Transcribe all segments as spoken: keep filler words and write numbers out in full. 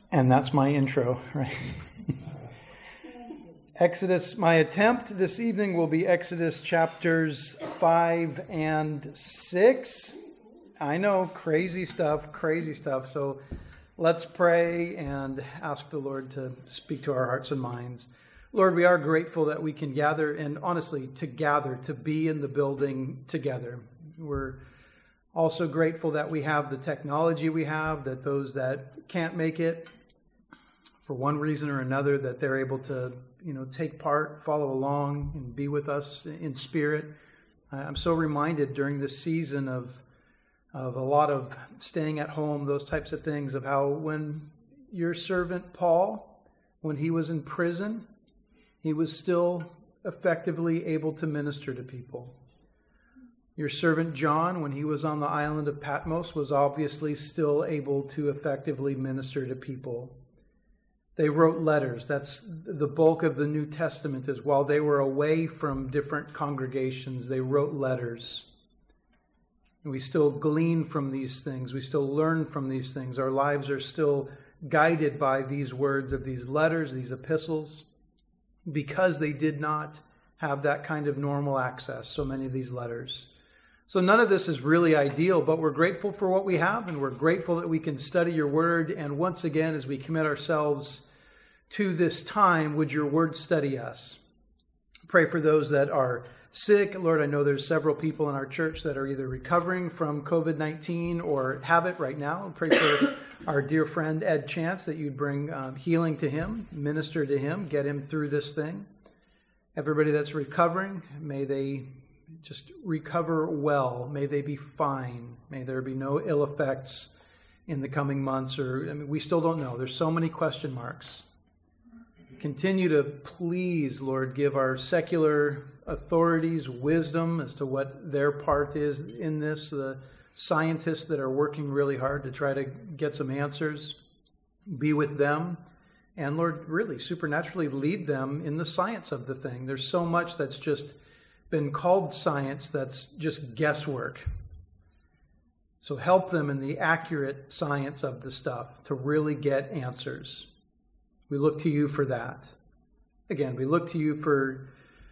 And that's my intro, right? Exodus, my attempt this evening will be Exodus chapters five and six. I know, crazy stuff, crazy stuff. So let's pray and ask the Lord to speak to our hearts and minds. Lord, we are grateful that we can gather, and honestly, to gather, to be in the building together. We're also grateful that we have the technology we have, that those that can't make it, for one reason or another, that they're able to, you know, take part, follow along, and be with us in spirit. I'm so reminded during this season of of a lot of staying at home, those types of things, of how when your servant Paul, when he was in prison, he was still effectively able to minister to people. Your servant John, when he was on the island of Patmos, was obviously still able to effectively minister to people. They wrote letters. That's the bulk of the New Testament, is while they were away from different congregations, they wrote letters. And we still glean from these things. We still learn from these things. Our lives are still guided by these words of these letters, these epistles, because they did not have that kind of normal access, so many of these letters. So none of this is really ideal, but we're grateful for what we have, and we're grateful that we can study your word. And once again, as we commit ourselves to this time, would your word study us? Pray for those that are sick. Lord, I know there's several people in our church that are either recovering from covid nineteen or have it right now. Pray for our dear friend Ed Chance, that you'd bring um, healing to him, minister to him, get him through this thing. Everybody that's recovering, may they just recover well. May they be fine. May there be no ill effects in the coming months. Or I mean, we still don't know. There's so many question marks. Continue to please, Lord, give our secular authorities wisdom as to what their part is in this. The scientists that are working really hard to try to get some answers, be with them. And Lord, really supernaturally lead them in the science of the thing. There's so much that's just been called science that's just guesswork. So help them in the accurate science of the stuff to really get answers. We look to you for that. Again, we look to you for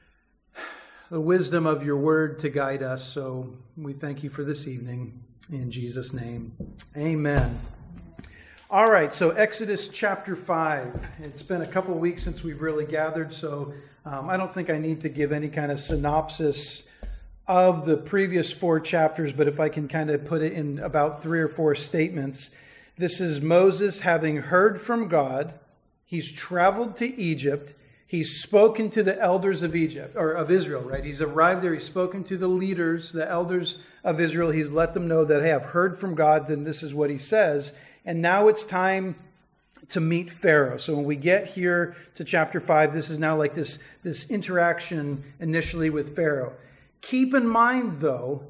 the wisdom of your word to guide us. So we thank you for this evening. In Jesus' name, amen. All right, so Exodus chapter five. It's been a couple of weeks since we've really gathered, so um, I don't think I need to give any kind of synopsis of the previous four chapters, but if I can kind of put it in about three or four statements. This is Moses having heard from God. He's traveled to Egypt. He's spoken to the elders of Egypt, or of Israel, right? He's arrived there. He's spoken to the leaders, the elders of Israel. He's let them know that, hey, I've heard from God, then this is what he says. And now it's time to meet Pharaoh. So when we get here to chapter five, this is now like this, this interaction initially with Pharaoh. Keep in mind, though,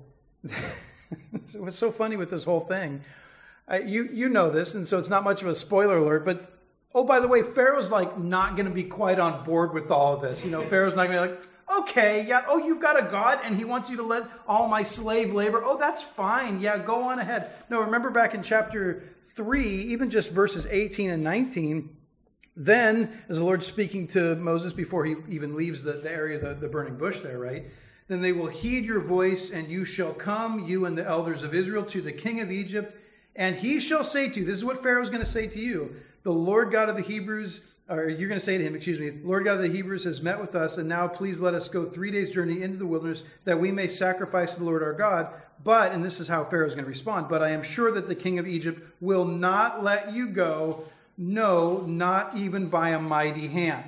it was so funny with this whole thing. Uh, you, you know this, and so it's not much of a spoiler alert, but oh, by the way, Pharaoh's like not going to be quite on board with all of this. You know, Pharaoh's not going to be like, okay, yeah, oh, you've got a God and he wants you to let all my slave labor. Oh, that's fine. Yeah, go on ahead. No, remember back in chapter three, even just verses eighteen and nineteen, then as the Lord's speaking to Moses before he even leaves the, the area, the, the burning bush there, right? Then they will heed your voice, and you shall come, you and the elders of Israel, to the king of Egypt, and he shall say to you, this is what Pharaoh's going to say to you, the Lord God of the Hebrews, or you're going to say to him, excuse me, Lord God of the Hebrews has met with us, and now please let us go three days' journey into the wilderness that we may sacrifice to the Lord our God. But, and this is how Pharaoh is going to respond, but I am sure that the king of Egypt will not let you go, no, not even by a mighty hand.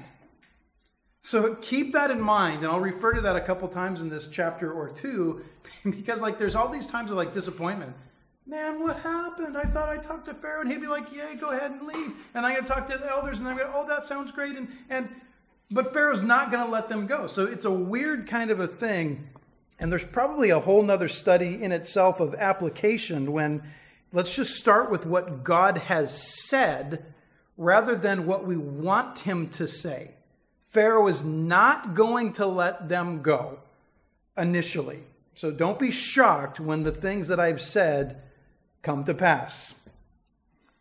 So keep that in mind, and I'll refer to that a couple times in this chapter or two, because like there's all these times of like disappointment. Man, what happened? I thought I talked to Pharaoh, and he'd be like, yeah, go ahead and leave. And I'm going to talk to the elders, and I'm going to, oh, that sounds great. And, and But Pharaoh's not going to let them go. So it's a weird kind of a thing. And there's probably a whole nother study in itself of application when, let's just start with what God has said rather than what we want him to say. Pharaoh is not going to let them go initially. So don't be shocked when the things that I've said come to pass.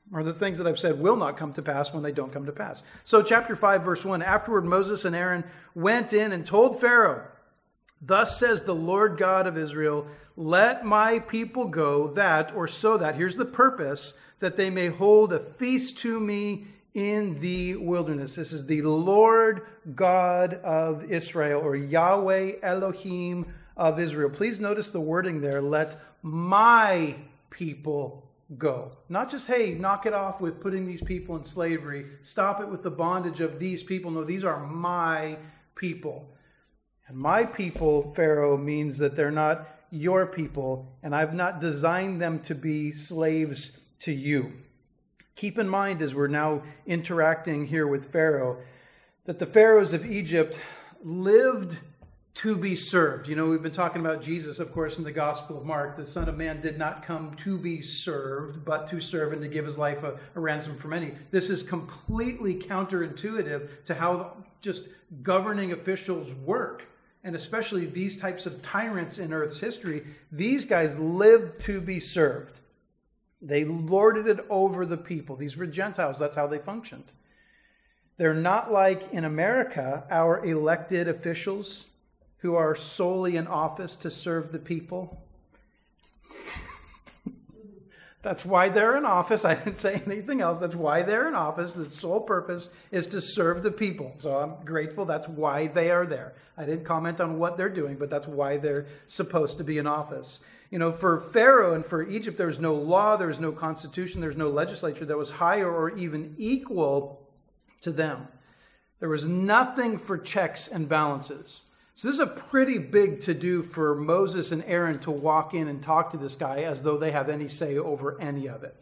or the things that I've said will not come to pass when they don't come to pass. So chapter five, verse one, afterward Moses and Aaron went in and told Pharaoh, thus says the Lord God of Israel, let my people go that, or so that, here's the purpose, that they may hold a feast to me in the wilderness. This is the Lord God of Israel, or Yahweh Elohim of Israel. Please notice the wording there, let my people go. Not just, hey, knock it off with putting these people in slavery. Stop it with the bondage of these people. No, these are my people. And my people, Pharaoh, means that they're not your people, and I've not designed them to be slaves to you. Keep in mind, as we're now interacting here with Pharaoh, that the pharaohs of Egypt lived to be served. You know, we've been talking about Jesus, of course, in the Gospel of Mark. The Son of Man did not come to be served, but to serve and to give his life a, a ransom for many. This is completely counterintuitive to how just governing officials work. And especially these types of tyrants in Earth's history, these guys lived to be served. They lorded it over the people. These were Gentiles. That's how they functioned. They're not like in America, our elected officials who are solely in office to serve the people. That's why they're in office. I didn't say anything else. That's why they're in office. The sole purpose is to serve the people. So I'm grateful. That's why they are there. I didn't comment on what they're doing, but that's why they're supposed to be in office. You know, for Pharaoh and for Egypt, there was no law, there was no constitution, there was no legislature that was higher or even equal to them. There was nothing for checks and balances. So this is a pretty big to-do for Moses and Aaron to walk in and talk to this guy as though they have any say over any of it.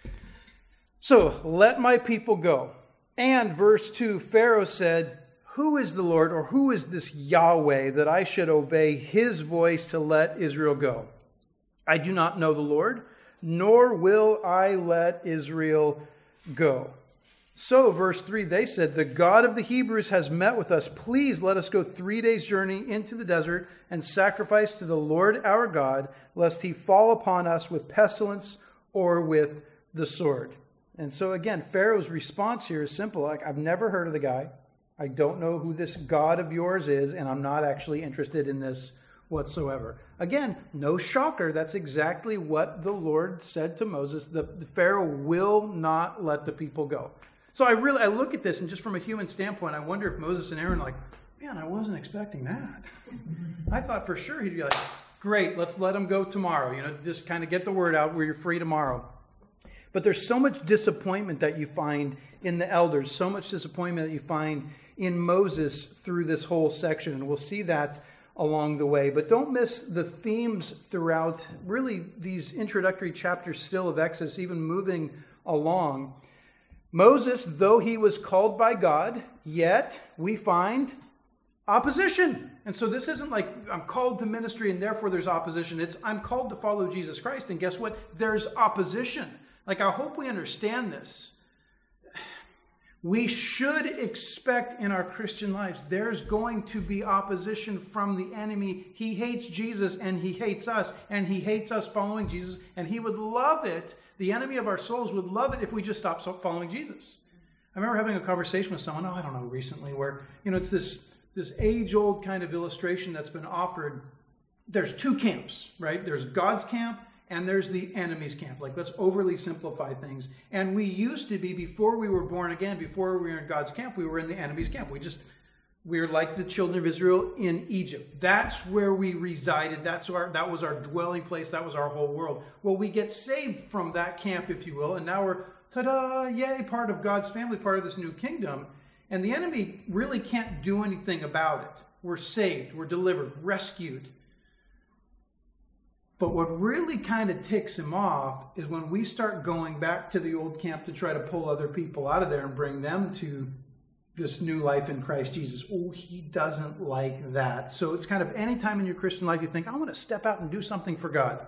So, let my people go. And verse two, Pharaoh said, who is the Lord, or who is this Yahweh, that I should obey his voice to let Israel go? I do not know the Lord, nor will I let Israel go. So, verse three, they said, the God of the Hebrews has met with us. Please let us go three days' journey into the desert and sacrifice to the Lord our God, lest he fall upon us with pestilence or with the sword. And so, again, Pharaoh's response here is simple. Like, I've never heard of the guy. I don't know who this God of yours is, and I'm not actually interested in this whatsoever. Again, no shocker. That's exactly what the Lord said to Moses. The, the Pharaoh will not let the people go. So I really, I look at this, and just from a human standpoint, I wonder if Moses and Aaron are like, man, I wasn't expecting that. I thought for sure he'd be like, great, let's let them go tomorrow. You know, just kind of get the word out where you're free tomorrow. But there's so much disappointment that you find in the elders, so much disappointment that you find in Moses through this whole section. And we'll see that along the way. But don't miss the themes throughout, really, these introductory chapters still of Exodus, even moving along. Moses, though he was called by God, yet we find opposition. And so this isn't like I'm called to ministry and therefore there's opposition. It's I'm called to follow Jesus Christ, and guess what? There's opposition. Like, I hope we understand this. We should expect in our Christian lives there's going to be opposition from the enemy. He hates Jesus and he hates us, and he hates us following Jesus, and he would love it. The enemy of our souls would love it if we just stopped following Jesus. I remember having a conversation with someone, oh, I don't know, recently, where, you know, it's this, this age-old kind of illustration that's been offered. There's two camps, right? There's God's camp and there's the enemy's camp. Like, let's overly simplify things. And we used to be, before we were born again, before we were in God's camp, we were in the enemy's camp. We just, we were like the children of Israel in Egypt. That's where we resided. That's our, that was our dwelling place. That was our whole world. Well, we get saved from that camp, if you will. And now we're, ta-da, yay, part of God's family, part of this new kingdom. And the enemy really can't do anything about it. We're saved. We're delivered, rescued. But what really kind of ticks him off is when we start going back to the old camp to try to pull other people out of there and bring them to this new life in Christ Jesus. Oh, he doesn't like that. So it's kind of any time in your Christian life you think, I want to step out and do something for God.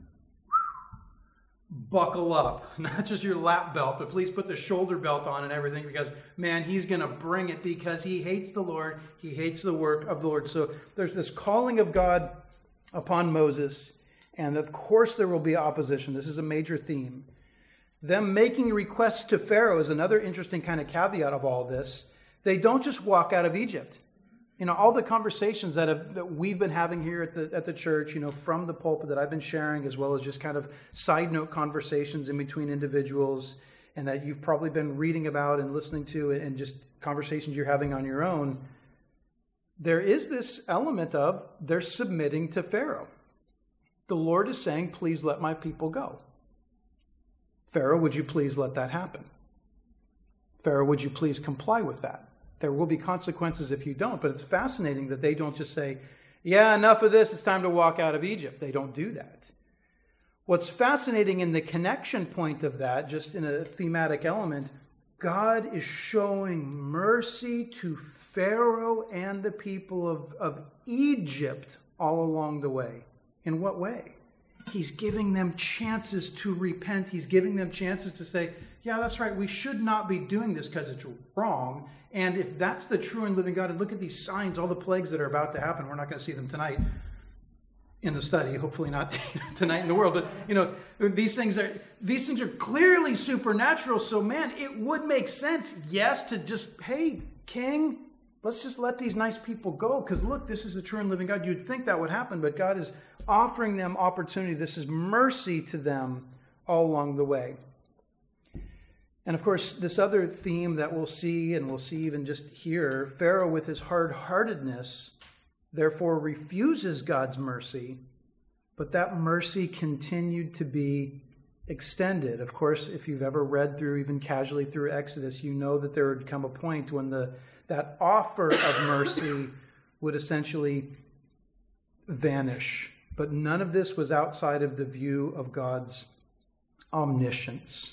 Buckle up. Not just your lap belt, but please put the shoulder belt on and everything, because, man, he's going to bring it, because he hates the Lord. He hates the work of the Lord. So there's this calling of God upon Moses. And of course there will be opposition. This is a major theme. Them making requests to Pharaoh is another interesting kind of caveat of all this. They don't just walk out of Egypt. You know, all the conversations that, have, that we've been having here at the at the church, you know, from the pulpit that I've been sharing, as well as just kind of side note conversations in between individuals, and that you've probably been reading about and listening to, and just conversations you're having on your own, there is this element of they're submitting to Pharaoh. The Lord is saying, please let my people go. Pharaoh, would you please let that happen? Pharaoh, would you please comply with that? There will be consequences if you don't, but it's fascinating that they don't just say, yeah, enough of this, it's time to walk out of Egypt. They don't do that. What's fascinating in the connection point of that, just in a thematic element, God is showing mercy to Pharaoh and the people of, of Egypt all along the way. In what way? He's giving them chances to repent. He's giving them chances to say, yeah, that's right, we should not be doing this because it's wrong. And if that's the true and living God, and look at these signs, all the plagues that are about to happen, we're not going to see them tonight in the study, hopefully not tonight in the world, but you know, these things are these things are clearly supernatural. So man, it would make sense, yes, to just, hey, king, let's just let these nice people go, because look, this is the true and living God. You'd think that would happen, but God is offering them opportunity. This is mercy to them all along the way. And of course, this other theme that we'll see, and we'll see even just here, Pharaoh with his hard-heartedness, therefore refuses God's mercy, but that mercy continued to be extended. Of course, if you've ever read through, even casually through Exodus, you know that there would come a point when the that offer of mercy would essentially vanish. But none of this was outside of the view of God's omniscience.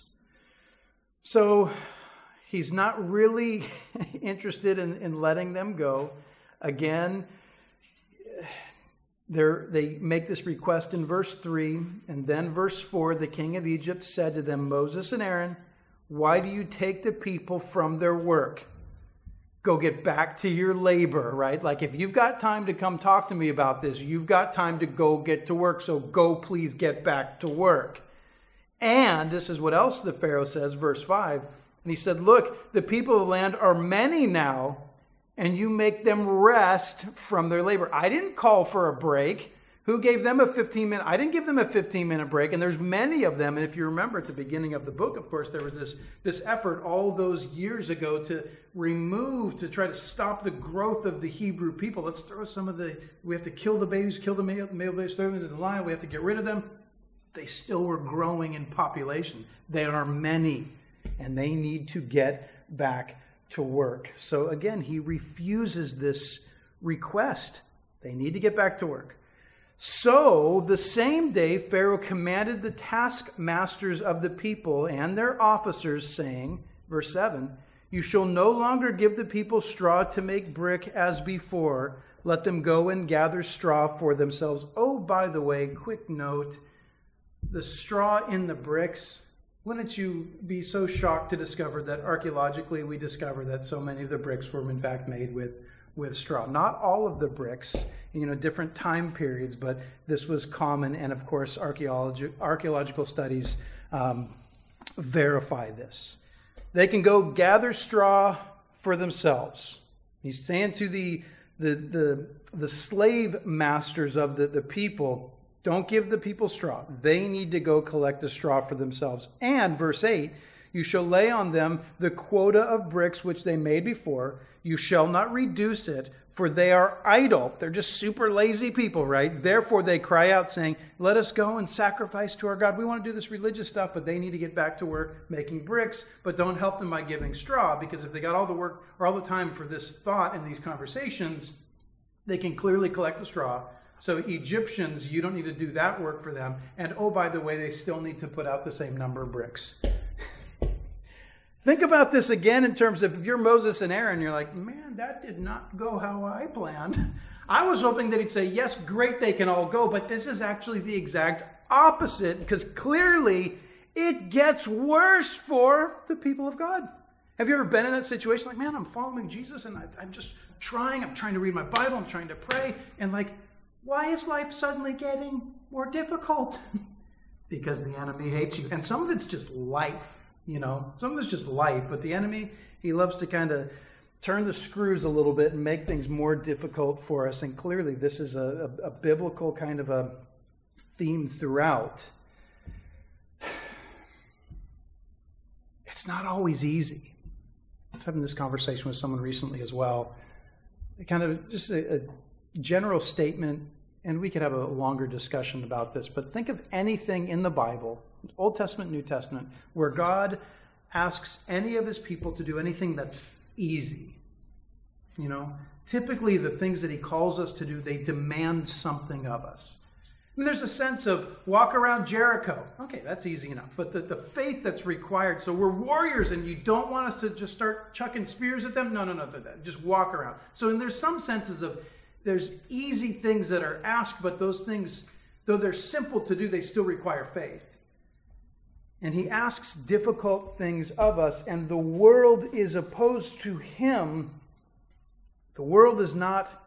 So he's not really interested in, in letting them go. Again, they make this request in verse three, and then verse four, the king of Egypt said to them, Moses and Aaron, why do you take the people from their work? Go get back to your labor, right? Like if you've got time to come talk to me about this, you've got time to go get to work, so go please get back to work. And this is what else the Pharaoh says, verse five, and he said, look, the people of the land are many now, and you make them rest from their labor. I didn't call for a break. Who gave them a fifteen minute? I didn't give them a fifteen minute break. And there's many of them. And if you remember at the beginning of the book, of course, there was this, this effort all those years ago to remove, to try to stop the growth of the Hebrew people. Let's throw some of the, we have to kill the babies, kill the male, male babies, throw them into the lion. We have to get rid of them. They still were growing in population. They are many, and they need to get back to work. So again, he refuses this request. They need to get back to work. So the same day, Pharaoh commanded the taskmasters of the people and their officers, saying, verse seven, you shall no longer give the people straw to make brick as before. Let them go and gather straw for themselves. Oh, by the way, quick note, the straw in the bricks, wouldn't you be so shocked to discover that archaeologically we discover that so many of the bricks were in fact made with, with straw? Not all of the bricks, you know, different time periods, but this was common, and of course archaeology, archaeological studies um, verify this. They can go gather straw for themselves. He's saying to the the the, the slave masters of the, the people, don't give the people straw. They need to go collect the straw for themselves. And verse eight, you shall lay on them the quota of bricks which they made before. You shall not reduce it, for they are idle. They're just super lazy people, right? Therefore they cry out saying, let us go and sacrifice to our God. We want to do this religious stuff, but they need to get back to work making bricks, but don't help them by giving straw, because if they got all the work or all the time for this thought and these conversations, they can clearly collect the straw. So Egyptians, you don't need to do that work for them. And oh, by the way, they still need to put out the same number of bricks. Think about this again in terms of if you're Moses and Aaron, you're like, man, that did not go how I planned. I was hoping that he'd say, yes, great, they can all go. But this is actually the exact opposite, because clearly it gets worse for the people of God. Have you ever been in that situation? Like, man, I'm following Jesus and I, I'm just trying. I'm trying to read my Bible. I'm trying to pray. And like, why is life suddenly getting more difficult? because the enemy hates you. And some of it's just life, you know. Some of it's just life. But the enemy, he loves to kind of turn the screws a little bit and make things more difficult for us. And clearly this is a, a, a biblical kind of a theme throughout. It's not always easy. I was having this conversation with someone recently as well. Kind of just a, a general statement, and we could have a longer discussion about this, but think of anything in the Bible, Old Testament, New Testament, where God asks any of his people to do anything that's easy. You know, typically the things that he calls us to do, they demand something of us. I mean, there's a sense of walk around Jericho. Okay, that's easy enough. But the, the faith that's required, so we're warriors and you don't want us to just start chucking spears at them? No, no, no, no, no. Just walk around. So and there's some senses of, there's easy things that are asked, but those things, though they're simple to do, they still require faith. And he asks difficult things of us, and the world is opposed to him. The world is not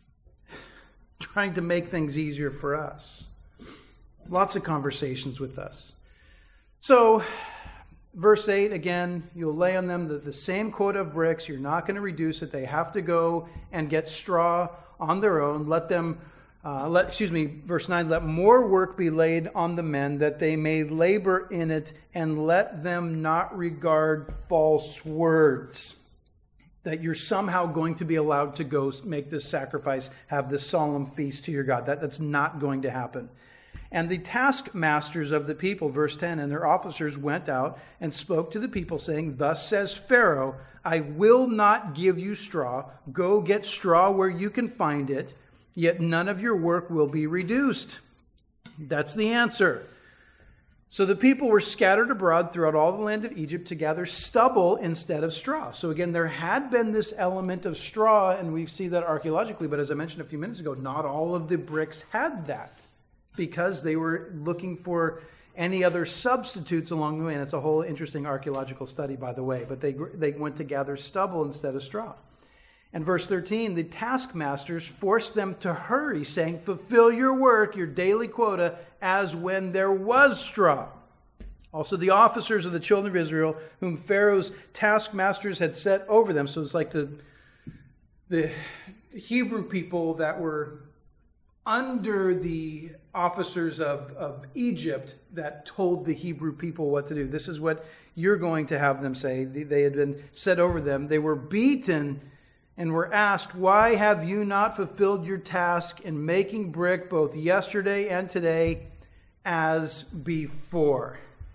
trying to make things easier for us. Lots of conversations with us. So, verse eight, again, you'll lay on them the, the same quota of bricks. You're not going to reduce it. They have to go and get straw on their own. Let them Uh, let, excuse me, verse nine, let more work be laid on the men that they may labor in it, and let them not regard false words. That you're somehow going to be allowed to go make this sacrifice, have this solemn feast to your God. That, that's not going to happen. And the taskmasters of the people, verse ten, and their officers went out and spoke to the people, saying, thus says Pharaoh, I will not give you straw. Go get straw where you can find it. Yet none of your work will be reduced. That's the answer. So the people were scattered abroad throughout all the land of Egypt to gather stubble instead of straw. So again, there had been this element of straw, and we see that archaeologically, but as I mentioned a few minutes ago, not all of the bricks had that because they were looking for any other substitutes along the way. And it's a whole interesting archaeological study, by the way. But they, they went to gather stubble instead of straw. And verse thirteen, the taskmasters forced them to hurry, saying, fulfill your work, your daily quota, as when there was straw. Also the officers of the children of Israel, whom Pharaoh's taskmasters had set over them. So it's like the, the Hebrew people that were under the officers of, of Egypt that told the Hebrew people what to do. This is what you're going to have them say. They had been set over them. They were beaten and were asked, why have you not fulfilled your task in making brick both yesterday and today as before?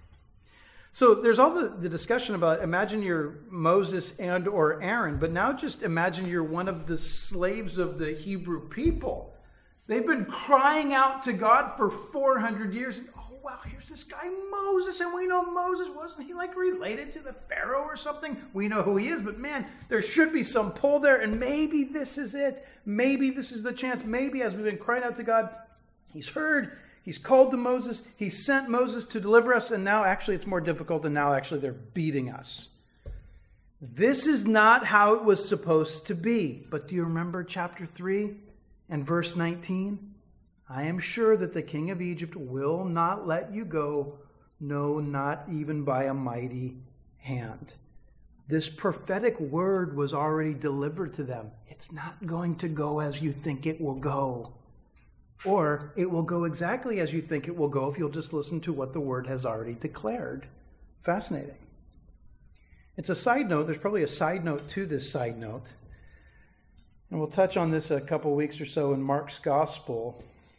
So there's all the, the discussion about, imagine you're Moses and or Aaron, but now just imagine you're one of the slaves of the Hebrew people. They've been crying out to God for four hundred years. And, oh, wow, here's this guy Moses, and we know Moses, wasn't he like related to the Pharaoh or something? We know who he is, but man, there should be some pull there, and maybe this is it. Maybe this is the chance. Maybe as we've been crying out to God, he's heard, he's called to Moses, he sent Moses to deliver us, and now actually it's more difficult, and now actually they're beating us. This is not how it was supposed to be. But do you remember chapter three and verse nineteen? I am sure that the king of Egypt will not let you go, no, not even by a mighty hand. This prophetic word was already delivered to them. It's not going to go as you think it will go. Or it will go exactly as you think it will go if you'll just listen to what the word has already declared. Fascinating. It's a side note. There's probably a side note to this side note. And we'll touch on this a couple weeks or so in Mark's gospel.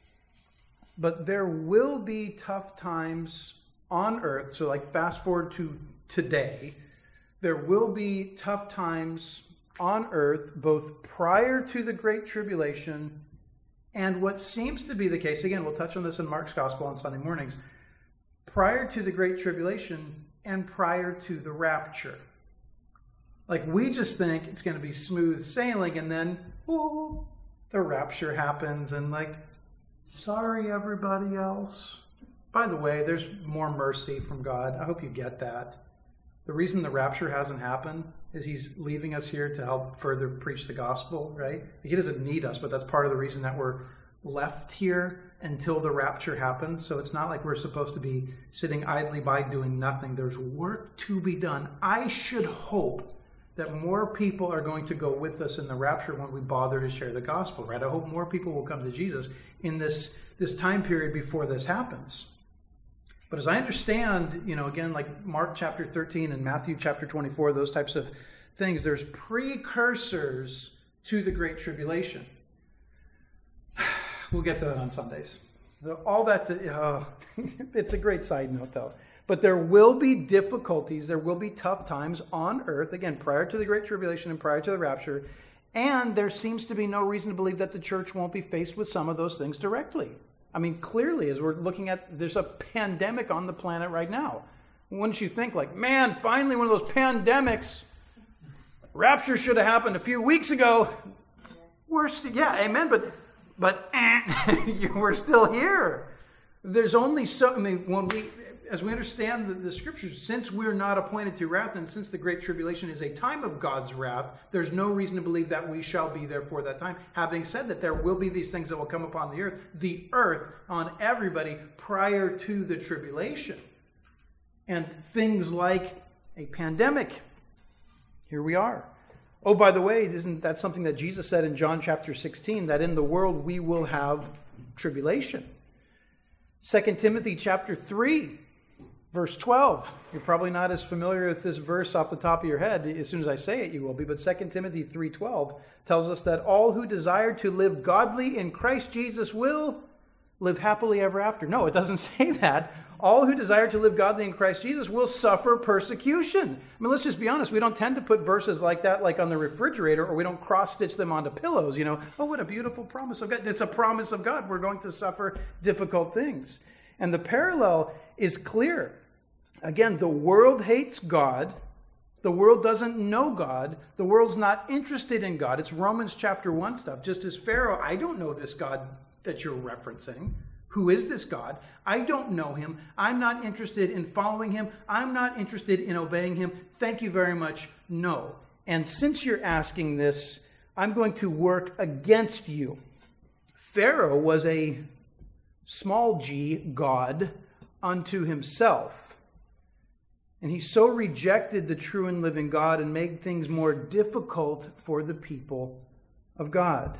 But there will be tough times on earth. So like fast forward to today. There will be tough times on earth, both prior to the Great Tribulation and what seems to be the case. Again, we'll touch on this in Mark's gospel on Sunday mornings. Prior to the Great Tribulation and prior to the rapture. Like we just think it's going to be smooth sailing, and then oh, the rapture happens and like, sorry, everybody else. By the way, there's more mercy from God. I hope you get that. The reason the rapture hasn't happened is he's leaving us here to help further preach the gospel, right? He doesn't need us, but that's part of the reason that we're left here. until the rapture happens. So it's not like we're supposed to be sitting idly by doing nothing. There's work to be done. I should hope that more people are going to go with us in the rapture when we bother to share the gospel, right? I hope more people will come to Jesus in this, this time period before this happens. But as I understand, you know, again, like Mark chapter thirteen and Matthew chapter twenty-four, those types of things, there's precursors to the Great Tribulation. We'll get to that on Sundays. So all that, to, oh, it's a great side note though. But there will be difficulties, there will be tough times on earth, again, prior to the Great Tribulation and prior to the rapture, and there seems to be no reason to believe that the church won't be faced with some of those things directly. I mean, clearly, as we're looking at, there's a pandemic on the planet right now. Wouldn't you think, like, man, finally one of those pandemics, rapture should have happened a few weeks ago. We're st- yeah, amen, but, but eh, we're still here. There's only so, I mean, when we... As we understand the, the scriptures, since we're not appointed to wrath, and since the Great Tribulation is a time of God's wrath, there's no reason to believe that we shall be there for that time. Having said that, there will be these things that will come upon the earth, the earth on everybody prior to the tribulation. And things like a pandemic. Here we are. Oh, by the way, isn't that something that Jesus said in John chapter sixteen, that in the world we will have tribulation? Second Timothy chapter three. Verse twelve, you're probably not as familiar with this verse off the top of your head. As soon as I say it, you will be. But Second Timothy three twelve tells us that all who desire to live godly in Christ Jesus will live happily ever after. No, it doesn't say that. All who desire to live godly in Christ Jesus will suffer persecution. I mean, let's just be honest. We don't tend to put verses like that like on the refrigerator, or we don't cross-stitch them onto pillows. You know, oh, what a beautiful promise of God. It's a promise of God. We're going to suffer difficult things. And the parallel is clear. Again, the world hates God. The world doesn't know God. The world's not interested in God. It's Romans chapter one stuff. Just as Pharaoh, I don't know this God that you're referencing. Who is this God? I don't know him. I'm not interested in following him. I'm not interested in obeying him. Thank you very much. No. And since you're asking this, I'm going to work against you. Pharaoh was a small g God unto himself. And he so rejected the true and living God and made things more difficult for the people of God.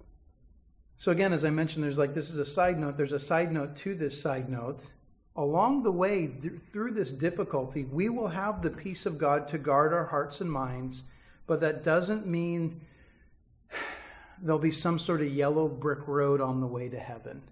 So again, as I mentioned, there's like, this is a side note. There's a side note to this side note. Along the way, th- through this difficulty, we will have the peace of God to guard our hearts and minds. But that doesn't mean there'll be some sort of yellow brick road on the way to heaven.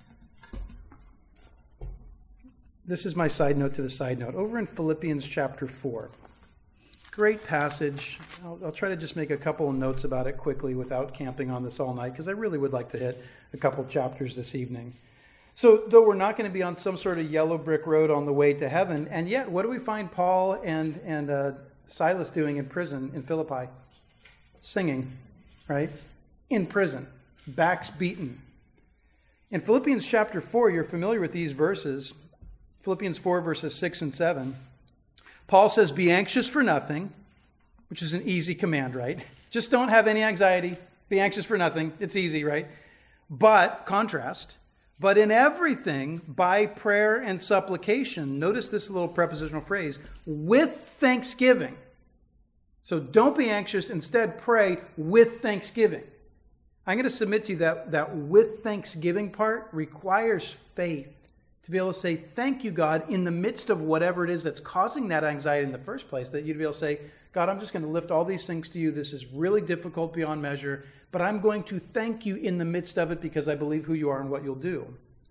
This is my side note to the side note. Over in Philippians chapter four. Great passage. I'll, I'll try to just make a couple of notes about it quickly without camping on this all night, because I really would like to hit a couple chapters this evening. So, though we're not going to be on some sort of yellow brick road on the way to heaven, and yet, what do we find Paul and, and uh, Silas doing in prison in Philippi? Singing, right? In prison. Backs beaten. In Philippians chapter four, you're familiar with these verses. Philippians four, verses six and seven. Paul says, be anxious for nothing, which is an easy command, right? Just don't have any anxiety. Be anxious for nothing. It's easy, right? But, contrast, but in everything, by prayer and supplication, notice this little prepositional phrase, with thanksgiving. So don't be anxious. Instead, pray with thanksgiving. I'm going to submit to you that that with thanksgiving part requires faith. To be able to say, thank you, God, in the midst of whatever it is that's causing that anxiety in the first place, that you'd be able to say, God, I'm just going to lift all these things to you. This is really difficult beyond measure, but I'm going to thank you in the midst of it because I believe who you are and what you'll do.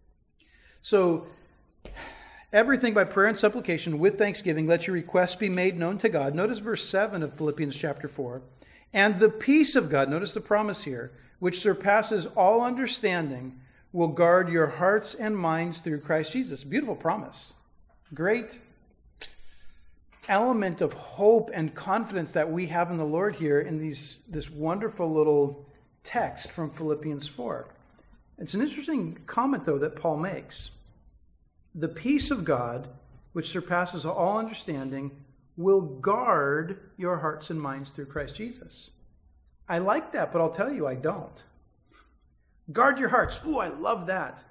So, everything by prayer and supplication with thanksgiving, let your requests be made known to God. Notice verse seven of Philippians chapter four. And the peace of God, notice the promise here, which surpasses all understanding, will guard your hearts and minds through Christ Jesus. Beautiful promise. Great element of hope and confidence that we have in the Lord here in these this wonderful little text from Philippians four. It's an interesting comment, though, that Paul makes. The peace of God, which surpasses all understanding, will guard your hearts and minds through Christ Jesus. I like that, but I'll tell you I don't. Guard your hearts. Ooh, I love that.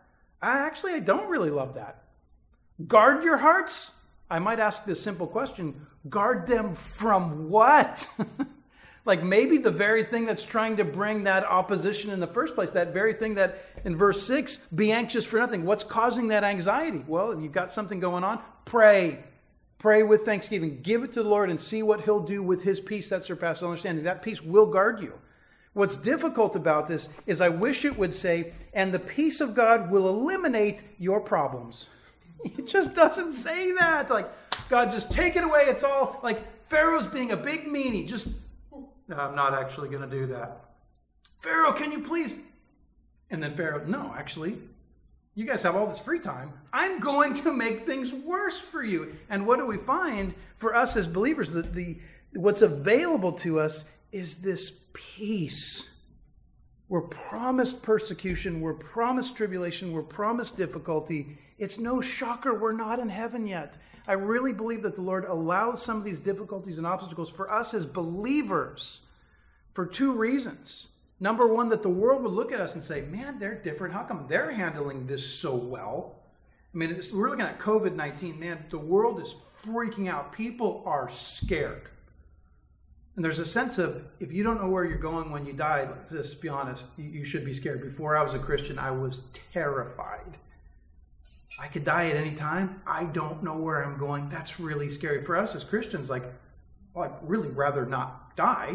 I actually, I don't really love that. Guard your hearts? I might ask this simple question. Guard them from what? Like maybe the very thing that's trying to bring that opposition in the first place, that very thing that in verse six, be anxious for nothing. What's causing that anxiety? Well, you've got something going on. Pray. Pray with thanksgiving. Give it to the Lord and see what He'll do with His peace that surpasses understanding. That peace will guard you. What's difficult about this is I wish it would say, and the peace of God will eliminate your problems. It just doesn't say that. Like, God, just take it away. It's all like Pharaoh's being a big meanie. Just, no, I'm not actually going to do that. Pharaoh, can you please? And then Pharaoh, no, actually, you guys have all this free time. I'm going to make things worse for you. And what do we find for us as believers? The, the what's available to us is this peace. We're promised persecution. We're promised tribulation. We're promised difficulty. It's no shocker we're not in heaven yet. I really believe that the Lord allows some of these difficulties and obstacles for us as believers for two reasons. Number one, that the world would look at us and say, man, they're different. How come they're handling this so well? I mean, it's, we're looking at covid nineteen. Man, the world is freaking out. People are scared. And there's a sense of, if you don't know where you're going when you die, let's just be honest, you, you should be scared. Before I was a Christian, I was terrified. I could die at any time. I don't know where I'm going. That's really scary. For us as Christians, like, well, I'd really rather not die.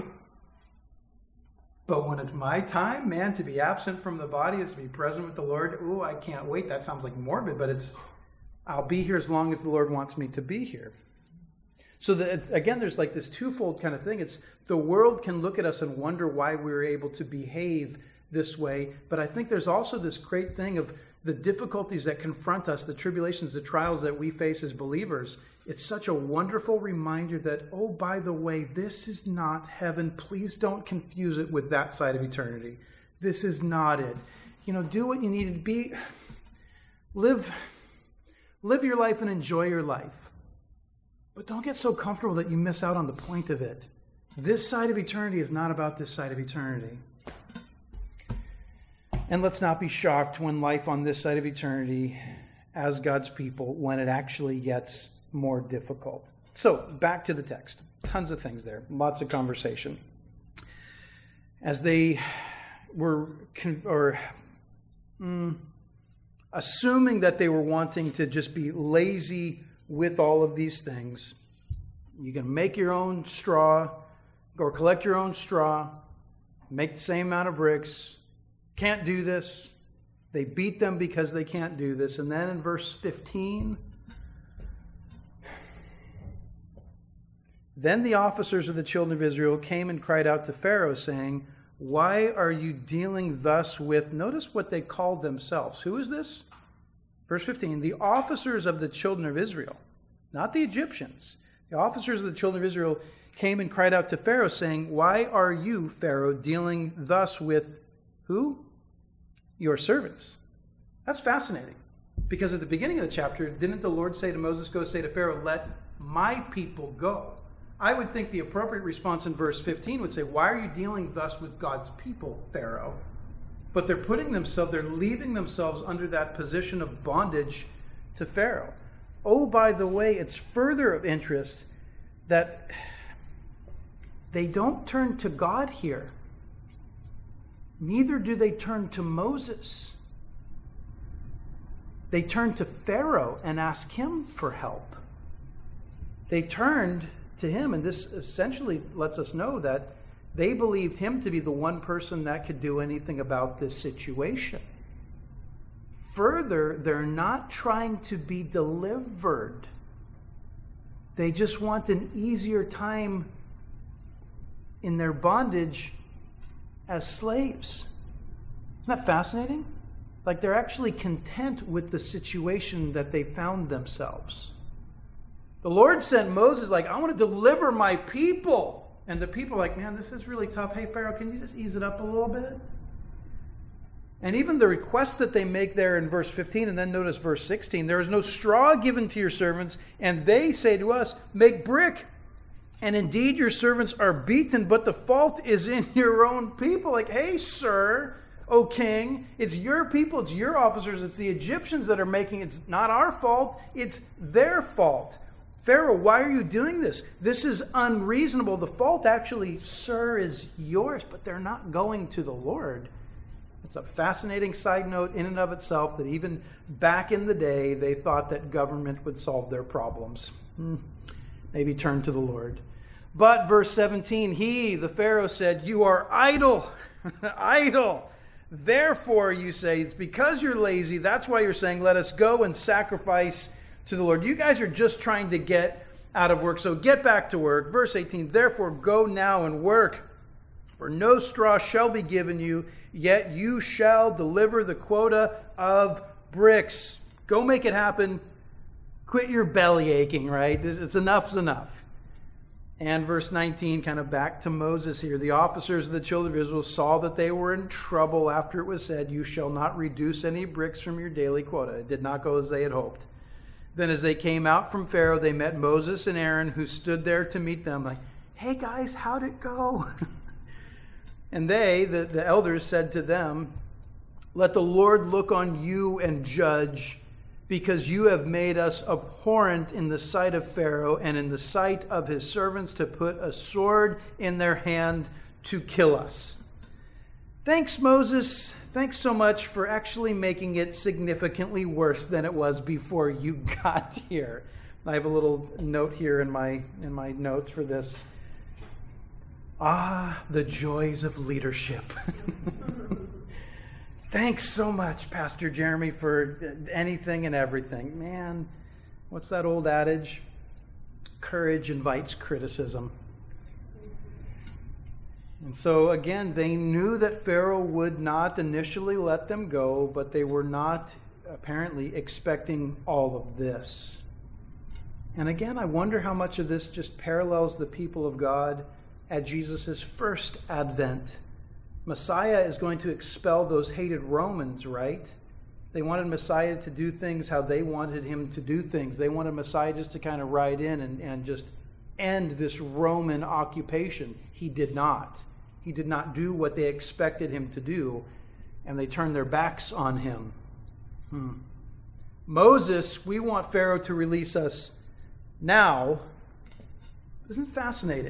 But when it's my time, man, to be absent from the body is to be present with the Lord. Ooh, I can't wait. That sounds like morbid, but it's, I'll be here as long as the Lord wants me to be here. So that, again, there's like this twofold kind of thing. It's the world can look at us and wonder why we're able to behave this way. But I think there's also this great thing of the difficulties that confront us, the tribulations, the trials that we face as believers. It's such a wonderful reminder that, oh, by the way, this is not heaven. Please don't confuse it with that side of eternity. This is not it. You know, do what you need to be. Live, live your life and enjoy your life. But don't get so comfortable that you miss out on the point of it. This side of eternity is not about this side of eternity. And let's not be shocked when life on this side of eternity, as God's people, when it actually gets more difficult. So, back to the text. Tons of things there. Lots of conversation. As they were, or mm, assuming that they were wanting to just be lazy with all of these things, you can make your own straw, or collect your own straw, make the same amount of bricks. Can't do this. They beat them because they can't do this. And then in verse fifteen, then the officers of the children of Israel came and cried out to Pharaoh, saying, why are you dealing thus with, notice what they called themselves. Who is this? Verse fifteen, the officers of the children of Israel, not the Egyptians. The officers of the children of Israel came and cried out to Pharaoh, saying, why are you, Pharaoh, dealing thus with who? Your servants. That's fascinating. Because at the beginning of the chapter, didn't the Lord say to Moses, go say to Pharaoh, let my people go? I would think the appropriate response in verse fifteen would say, why are you dealing thus with God's people, Pharaoh? But they're putting themselves, they're leaving themselves under that position of bondage to Pharaoh. Oh, by the way, it's further of interest that they don't turn to God here. Neither do they turn to Moses. They turn to Pharaoh and ask him for help. They turned to him, and this essentially lets us know that they believed him to be the one person that could do anything about this situation. Further, they're not trying to be delivered. They just want an easier time in their bondage as slaves. Isn't that fascinating? Like they're actually content with the situation that they found themselves. The Lord sent Moses like, I want to deliver my people. And the people are like, man, this is really tough. Hey, Pharaoh, can you just ease it up a little bit? And even the request that they make there in verse fifteen, and then notice verse sixteen, there is no straw given to your servants, and they say to us, make brick. And indeed your servants are beaten, but the fault is in your own people. Like, hey, sir, O king. It's your people, it's your officers, it's the Egyptians that are making it. It's not our fault, it's their fault. Pharaoh, why are you doing this? This is unreasonable. The fault actually, sir, is yours, but they're not going to the Lord. It's a fascinating side note in and of itself that even back in the day, they thought that government would solve their problems. Hmm. Maybe turn to the Lord. But verse seventeen, he, the Pharaoh, said, you are idle, idle. Therefore, you say, it's because you're lazy. That's why you're saying, let us go and sacrifice to the Lord. You guys are just trying to get out of work. So get back to work. Verse eighteen, therefore go now and work, for no straw shall be given you, yet you shall deliver the quota of bricks. Go make it happen. Quit your belly aching, right? It's enough's enough. And verse nineteen, kind of back to Moses here. The officers of the children of Israel saw that they were in trouble after it was said, you shall not reduce any bricks from your daily quota. It did not go as they had hoped. Then as they came out from Pharaoh, they met Moses and Aaron, who stood there to meet them. Like, hey guys, how'd it go? And they, the, the elders, said to them, let the Lord look on you and judge, because you have made us abhorrent in the sight of Pharaoh and in the sight of his servants to put a sword in their hand to kill us. Thanks, Moses. Thanks so much for actually making it significantly worse than it was before you got here. I have a little note here in my in my notes for this. Ah, the joys of leadership. Thanks so much, Pastor Jeremy, for anything and everything. Man, what's that old adage? Courage invites criticism. And so again, they knew that Pharaoh would not initially let them go, but they were not apparently expecting all of this. And again, I wonder how much of this just parallels the people of God at Jesus' first advent. Messiah is going to expel those hated Romans, right? They wanted Messiah to do things how they wanted him to do things. They wanted Messiah just to kind of ride in and, and just end this Roman occupation. He did not. He did not do what they expected him to do, and they turned their backs on him. Hmm. Moses, we want Pharaoh to release us now. Isn't it fascinating?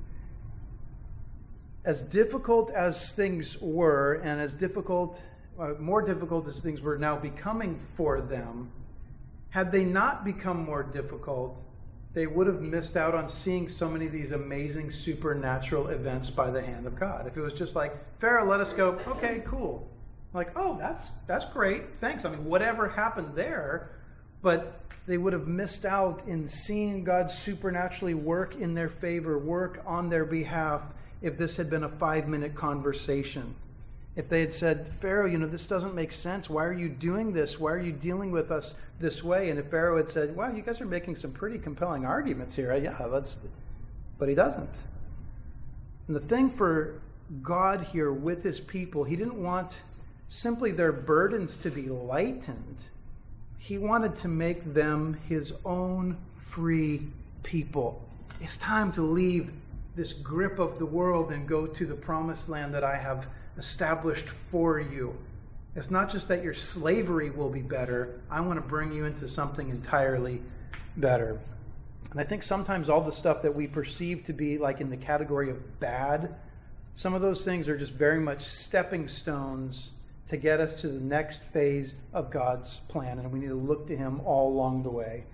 As difficult as things were, and as difficult, uh, more difficult as things were now becoming for them, had they not become more difficult, they would have missed out on seeing so many of these amazing supernatural events by the hand of God. If it was just like, Pharaoh, let us go, okay, cool. Like, oh, that's that's great, thanks. I mean, whatever happened there, but they would have missed out in seeing God supernaturally work in their favor, work on their behalf, if this had been a five-minute conversation. If they had said, Pharaoh, you know, this doesn't make sense. Why are you doing this? Why are you dealing with us this way? And if Pharaoh had said, wow, you guys are making some pretty compelling arguments here. Yeah, let's... But he doesn't. And the thing for God here with his people, he didn't want simply their burdens to be lightened. He wanted to make them his own free people. It's time to leave this grip of the world and go to the promised land that I have established for you. It's not just that your slavery will be better. I want to bring you into something entirely better. And I think sometimes all the stuff that we perceive to be like in the category of bad, some of those things are just very much stepping stones to get us to the next phase of God's plan. And we need to look to him all along the way.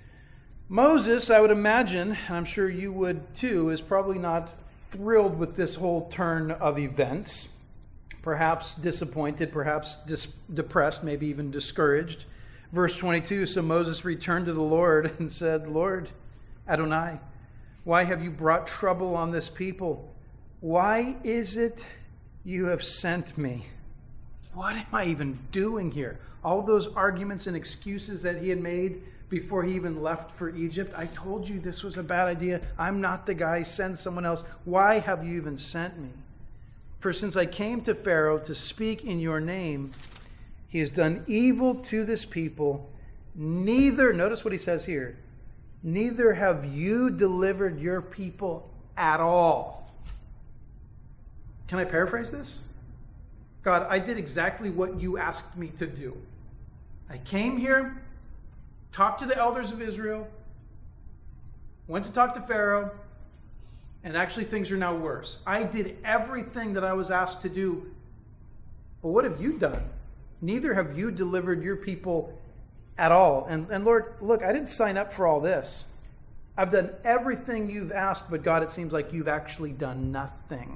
Moses, I would imagine, and I'm sure you would too, is probably not thrilled with this whole turn of events. Perhaps disappointed, perhaps dis- depressed, maybe even discouraged. Verse twenty-two, so Moses returned to the Lord and said, Lord, Adonai, why have you brought trouble on this people? Why is it you have sent me? What am I even doing here? All those arguments and excuses that he had made before he even left for Egypt. I told you this was a bad idea. I'm not the guy. Send someone else. Why have you even sent me? For since I came to Pharaoh to speak in your name, he has done evil to this people. Neither, notice what he says here, neither have you delivered your people at all. Can I paraphrase this? God, I did exactly what you asked me to do. I came here, talked to the elders of Israel, went to talk to Pharaoh, and actually things are now worse. I did everything that I was asked to do. But what have you done? Neither have you delivered your people at all. And, and Lord, look, I didn't sign up for all this. I've done everything you've asked, but God, it seems like you've actually done nothing.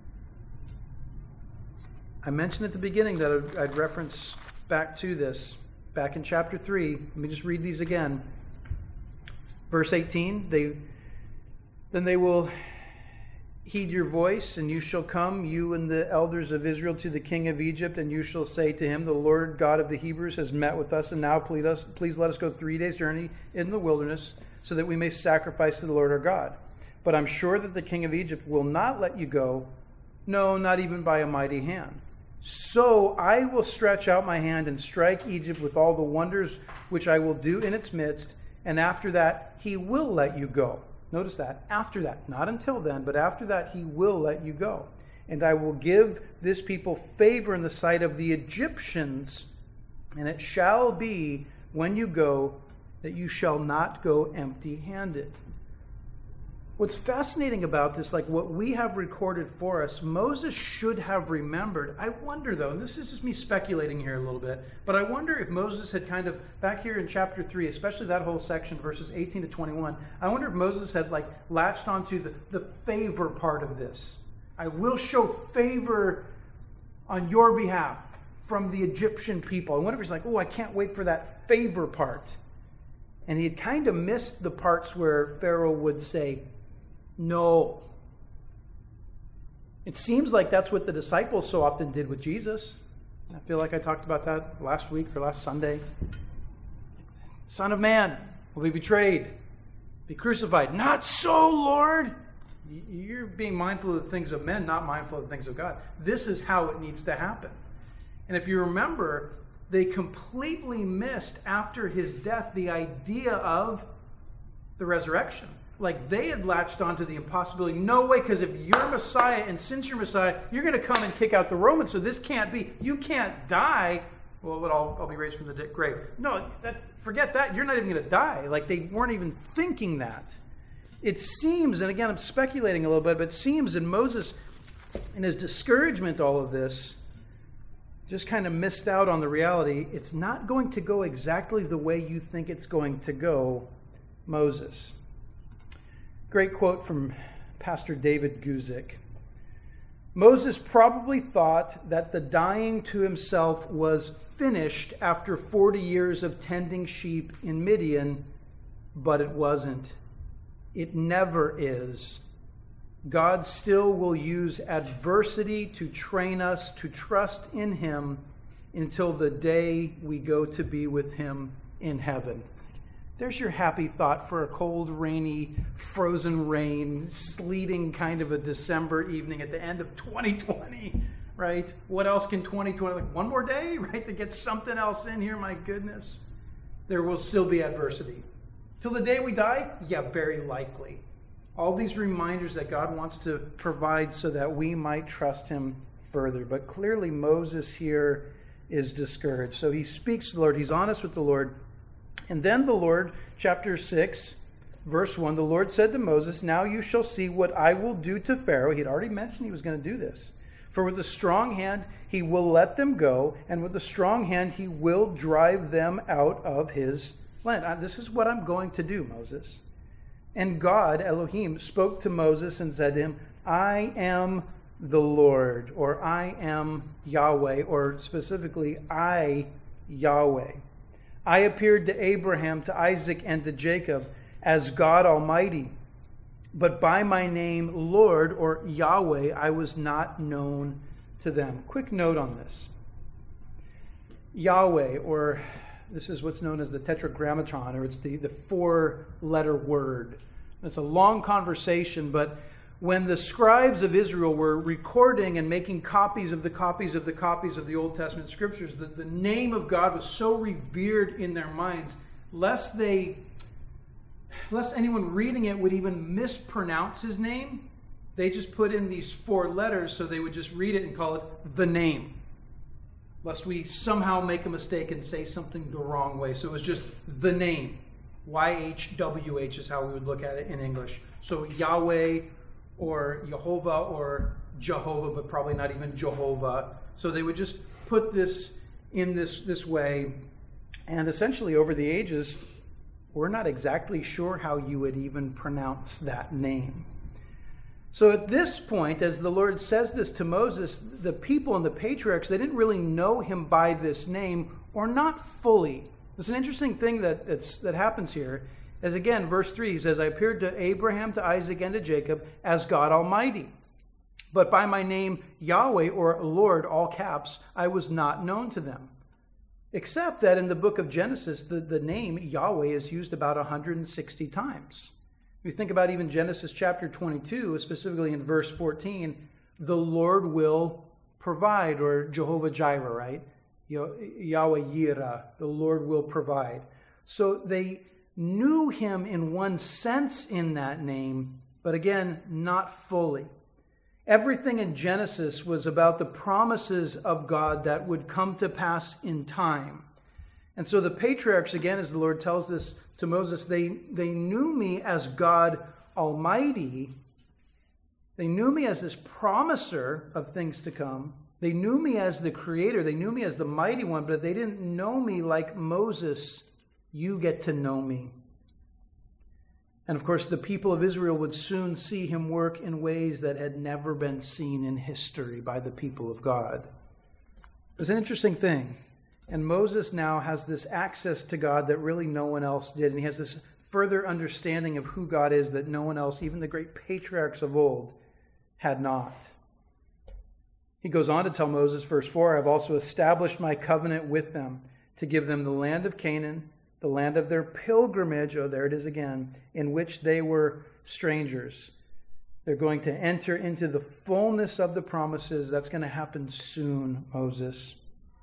I mentioned at the beginning that I'd, I'd reference back to this, back in chapter three. Let me just read these again. Verse eighteen, they, then they will heed your voice, and you shall come, you and the elders of Israel, to the king of Egypt, and you shall say to him, the Lord God of the Hebrews has met with us, and now please, us, please let us go three days' journey in the wilderness, so that we may sacrifice to the Lord our God. But I'm sure that the king of Egypt will not let you go, no, not even by a mighty hand. So I will stretch out my hand and strike Egypt with all the wonders which I will do in its midst, and after that he will let you go. Notice that, after that, not until then, but after that he will let you go. And I will give this people favor in the sight of the Egyptians, and it shall be when you go that you shall not go empty-handed. What's fascinating about this, like what we have recorded for us, Moses should have remembered. I wonder, though, and this is just me speculating here a little bit, but I wonder if Moses had kind of, back here in chapter three, especially that whole section, verses eighteen to twenty-one, I wonder if Moses had like latched onto the, the favor part of this. I will show favor on your behalf from the Egyptian people. I wonder if he's like, oh, I can't wait for that favor part. And he had kind of missed the parts where Pharaoh would say, no. It seems like that's what the disciples so often did with Jesus. I feel like I talked about that last week or last Sunday. Son of Man will be betrayed, be crucified. Not so, Lord. You're being mindful of the things of men, not mindful of the things of God. This is how it needs to happen. And if you remember, they completely missed after his death the idea of the resurrection. Like they had latched onto the impossibility. No way, because if you're Messiah, and since you're Messiah, you're going to come and kick out the Romans. So this can't be. You can't die. Well, but I'll, I'll be raised from the grave. No, that, forget that. You're not even going to die. Like they weren't even thinking that. It seems, and again, I'm speculating a little bit, but it seems in Moses, in his discouragement, all of this, just kind of missed out on the reality. It's not going to go exactly the way you think it's going to go, Moses. Great quote from Pastor David Guzik. Moses probably thought that the dying to himself was finished after forty years of tending sheep in Midian, but it wasn't. It never is. God still will use adversity to train us to trust in Him until the day we go to be with Him in heaven. There's your happy thought for a cold, rainy, frozen rain, sleeting kind of a December evening at the end of twenty twenty, right? What else can twenty twenty, like one more day, right? To get something else in here, my goodness. There will still be adversity. Till the day we die? Yeah, very likely. All these reminders that God wants to provide so that we might trust Him further. But clearly Moses here is discouraged. So he speaks to the Lord. He's honest with the Lord. And then the Lord, chapter six, verse one, the Lord said to Moses, now you shall see what I will do to Pharaoh. He had already mentioned he was going to do this. For with a strong hand he will let them go, and with a strong hand he will drive them out of his land. This is what I'm going to do, Moses. And God, Elohim, spoke to Moses and said to him, I am the Lord, or I am Yahweh, or specifically, I, Yahweh. I appeared to Abraham, to Isaac, and to Jacob as God Almighty. But by my name, Lord, or Yahweh, I was not known to them. Quick note on this. Yahweh, or this is what's known as the tetragrammaton, or it's the, the four-letter word. It's a long conversation, but when the scribes of Israel were recording and making copies of the copies of the copies of the Old Testament scriptures, the, the name of God was so revered in their minds, lest they, lest anyone reading it would even mispronounce His name, they just put in these four letters so they would just read it and call it the name. lest we somehow make a mistake and say something the wrong way. So it was just the name. Y H W H is how we would look at it in English. So Yahweh or Jehovah or Jehovah, but probably not even Jehovah. So they would just put this in this, this way. And essentially over the ages, we're not exactly sure how you would even pronounce that name. So at this point, as the Lord says this to Moses, the people and the patriarchs, they didn't really know him by this name, or not fully. It's an interesting thing that that's, that happens here. As again, verse three says, I appeared to Abraham, to Isaac, and to Jacob as God Almighty. But by my name, Yahweh, or Lord, all caps, I was not known to them. Except that in the book of Genesis, the, the name Yahweh is used about one hundred sixty times. If you think about even Genesis chapter twenty-two, specifically in verse fourteen, the Lord will provide, or Jehovah Jireh, right? Yahweh Yireh, the Lord will provide. So they knew him in one sense in that name, but again, not fully. Everything in Genesis was about the promises of God that would come to pass in time. And so the patriarchs, again, as the Lord tells this to Moses, they, they knew me as God Almighty. They knew me as this promiser of things to come. They knew me as the creator. They knew me as the mighty one, but they didn't know me like Moses. You get to know me. And of course, the people of Israel would soon see him work in ways that had never been seen in history by the people of God. It's an interesting thing. And Moses now has this access to God that really no one else did. And he has this further understanding of who God is that no one else, even the great patriarchs of old, had not. He goes on to tell Moses, verse four, I've also established my covenant with them to give them the land of Canaan, the land of their pilgrimage, oh, there it is again, in which they were strangers. They're going to enter into the fullness of the promises. That's going to happen soon, Moses.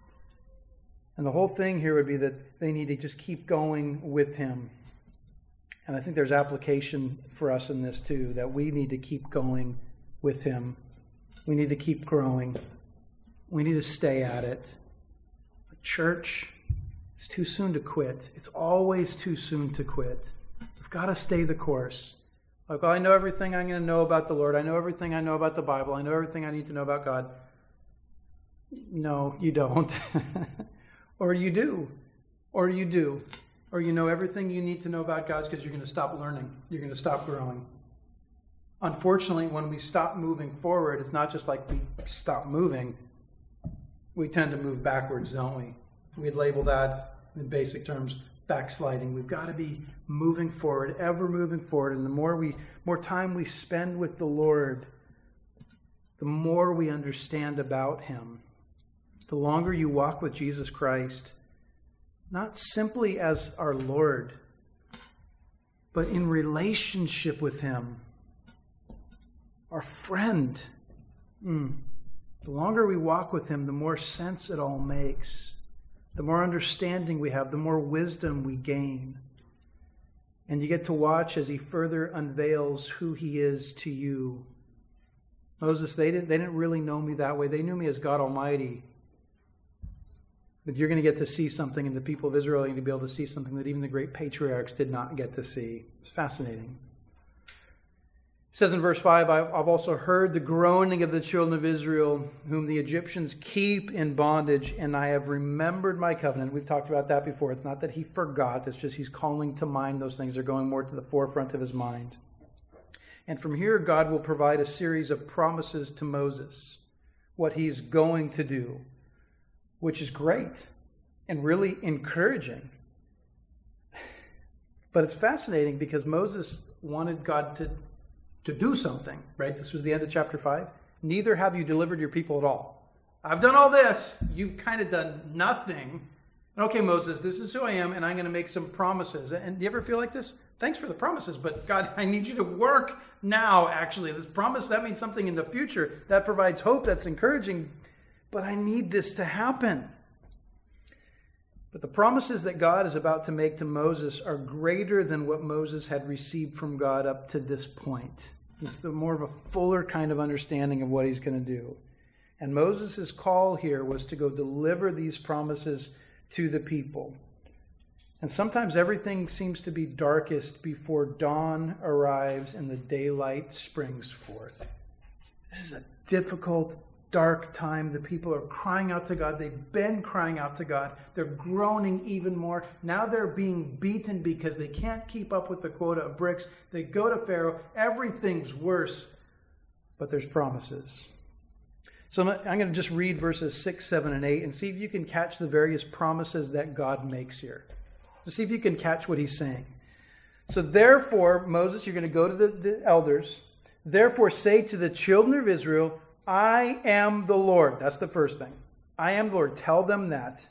And the whole thing here would be that they need to just keep going with him. And I think there's application for us in this too, that we need to keep going with him. We need to keep growing. We need to stay at it. Church, it's too soon to quit. It's always too soon to quit. We've got to stay the course. Like, well, I know everything I'm going to know about the Lord. I know everything I know about the Bible. I know everything I need to know about God. No, you don't. Or you do. Or you do. Or you know everything you need to know about God because you're going to stop learning. You're going to stop growing. Unfortunately, when we stop moving forward, it's not just like we stop moving. We tend to move backwards, don't we? We'd label that in basic terms backsliding. We've got to be moving forward, ever moving forward. And the more we, more time we spend with the Lord, the more we understand about him. The longer you walk with Jesus Christ, not simply as our Lord, but in relationship with him, our friend. Mm. The longer we walk with him, the more sense it all makes. The more understanding we have, the more wisdom we gain. And you get to watch as he further unveils who he is to you. Moses, they didn't, they didn't really know me that way. They knew me as God Almighty. But you're going to get to see something, and the people of Israel are going to be able to see something that even the great patriarchs did not get to see. It's fascinating. It says in verse five, I've also heard the groaning of the children of Israel, whom the Egyptians keep in bondage, and I have remembered my covenant. We've talked about that before. It's not that he forgot. It's just he's calling to mind those things. They're going more to the forefront of his mind. And from here, God will provide a series of promises to Moses, what he's going to do, which is great and really encouraging. But it's fascinating because Moses wanted God to to do something, right? This was the end of chapter five. Neither have you delivered your people at all. I've done all this. You've kind of done nothing. And okay, Moses, this is who I am, and I'm going to make some promises. And do you ever feel like this? Thanks for the promises, but God, I need you to work now, actually. This promise, that means something in the future. That provides hope. That's encouraging. But I need this to happen. But the promises that God is about to make to Moses are greater than what Moses had received from God up to this point. It's the more of a fuller kind of understanding of what he's going to do. And Moses' call here was to go deliver these promises to the people. And sometimes everything seems to be darkest before dawn arrives and the daylight springs forth. This is a difficult, dark time. The people are crying out to God. They've been crying out to God. They're groaning even more. Now they're being beaten because they can't keep up with the quota of bricks. They go to Pharaoh. Everything's worse. But there's promises. So I'm going to just read verses six, seven, and eight and see if you can catch the various promises that God makes here. To see if you can catch what he's saying. So therefore, Moses, you're going to go to the, the elders. Therefore say to the children of Israel, I am the Lord. That's the first thing. I am the Lord. Tell them that.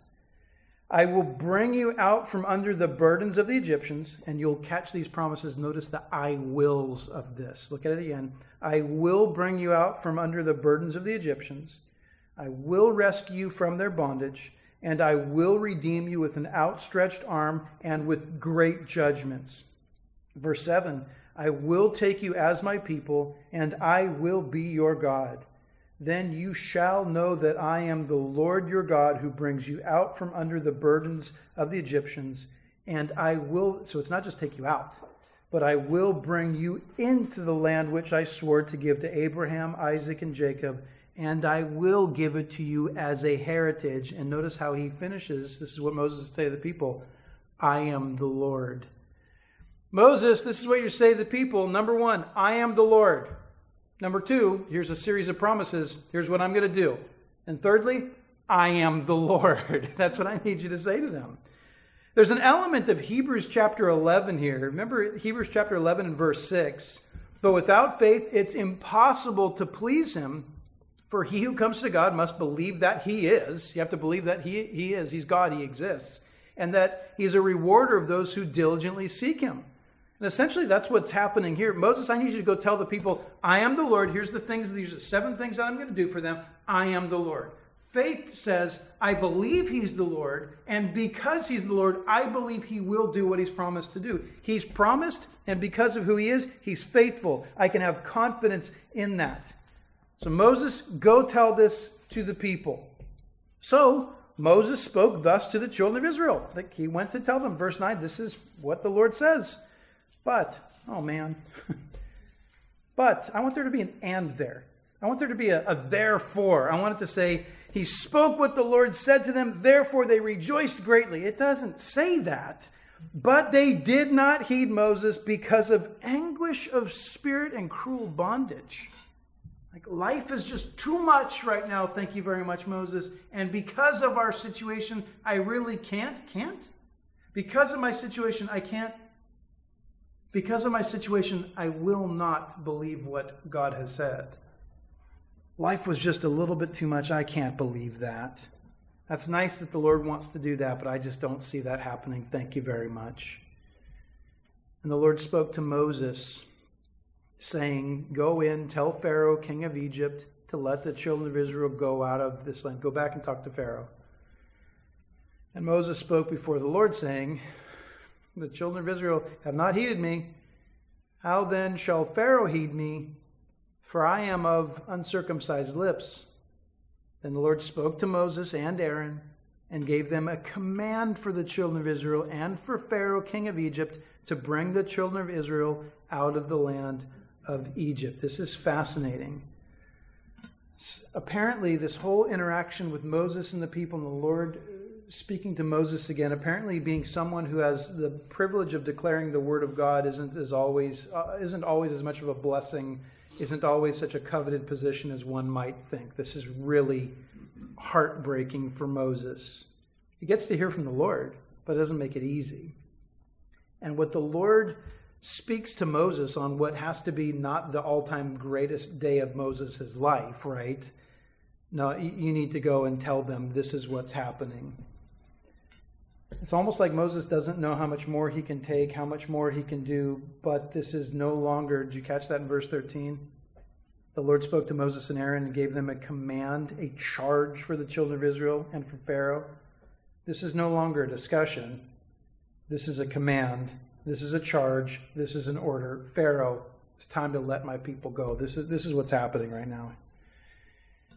I will bring you out from under the burdens of the Egyptians, and you'll catch these promises. Notice the I wills of this. Look at it again. I will bring you out from under the burdens of the Egyptians. I will rescue you from their bondage, and I will redeem you with an outstretched arm and with great judgments. Verse seven, I will take you as my people, and I will be your God. Then you shall know that I am the Lord your God who brings you out from under the burdens of the Egyptians. And I will, so it's not just take you out, but I will bring you into the land which I swore to give to Abraham, Isaac, and Jacob. And I will give it to you as a heritage. And notice how he finishes. This is what Moses said to the people. I am the Lord. Moses, this is what you say to the people. Number one, I am the Lord. Number two, here's a series of promises. Here's what I'm going to do. And thirdly, I am the Lord. That's what I need you to say to them. There's an element of Hebrews chapter eleven here. Remember Hebrews chapter eleven and verse six. But without faith, it's impossible to please him. For he who comes to God must believe that he is. You have to believe that he, he is. He's God. He exists. And that he's a rewarder of those who diligently seek him. And essentially, that's what's happening here. Moses, I need you to go tell the people, I am the Lord. Here's the things, these are seven things that I'm going to do for them. I am the Lord. Faith says, I believe he's the Lord. And because he's the Lord, I believe he will do what he's promised to do. He's promised, and because of who he is, he's faithful. I can have confidence in that. So Moses, go tell this to the people. So Moses spoke thus to the children of Israel. Like he went to tell them, verse nine, this is what the Lord says. But, oh man, but I want there to be an and there. I want there to be a, a therefore. I want it to say, he spoke what the Lord said to them, therefore they rejoiced greatly. It doesn't say that. But they did not heed Moses because of anguish of spirit and cruel bondage. Like life is just too much right now. Thank you very much, Moses. And because of our situation, I really can't, can't. Because of my situation, I can't. Because of my situation, I will not believe what God has said. Life was just a little bit too much. I can't believe that. That's nice that the Lord wants to do that, but I just don't see that happening. Thank you very much. And the Lord spoke to Moses, saying, go in, tell Pharaoh, king of Egypt, to let the children of Israel go out of this land. Go back and talk to Pharaoh. And Moses spoke before the Lord, saying, the children of Israel have not heeded me. How then shall Pharaoh heed me? For I am of uncircumcised lips. Then the Lord spoke to Moses and Aaron and gave them a command for the children of Israel and for Pharaoh, king of Egypt, to bring the children of Israel out of the land of Egypt. This is fascinating. Apparently, this whole interaction with Moses and the people and the Lord speaking to Moses again, apparently being someone who has the privilege of declaring the word of God isn't as always uh, isn't always as much of a blessing, isn't always such a coveted position as one might think. This is really heartbreaking for Moses. He gets to hear from the Lord, but it doesn't make it easy. And what the Lord speaks to Moses on what has to be not the all-time greatest day of Moses' life, right? No, you need to go and tell them this is what's happening. It's almost like Moses doesn't know how much more he can take, how much more he can do, but this is no longer, did you catch that in verse thirteen? The Lord spoke to Moses and Aaron and gave them a command, a charge for the children of Israel and for Pharaoh. This is no longer a discussion. This is a command. This is a charge. This is an order. Pharaoh, it's time to let my people go. This is, this is what's happening right now.